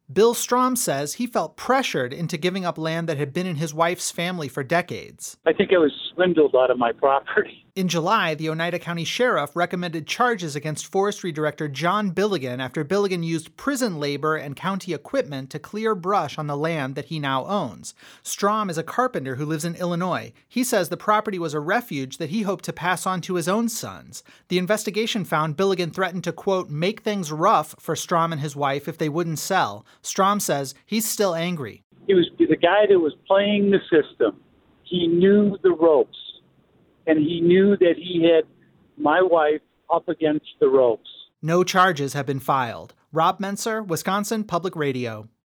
Bill Strom says he felt pressured into giving up land that had been in his wife's family for decades. I think I was swindled out of my property. In July, the Oneida County Sheriff recommended charges against Forestry Director John Billigan after Billigan used prison labor and county equipment to clear brush on the land that he now owns. Strom is a carpenter who lives in Illinois. He says the property was a refuge that he hoped to pass on to his own sons. The investigation found Billigan threatened to, quote, make things rough for Strom and his wife if they wouldn't sell. Strom says he's still angry. He was the guy that was playing the system. He knew the ropes, and he knew that he had my wife up against the ropes. No charges have been filed. Rob Menser, Wisconsin Public Radio.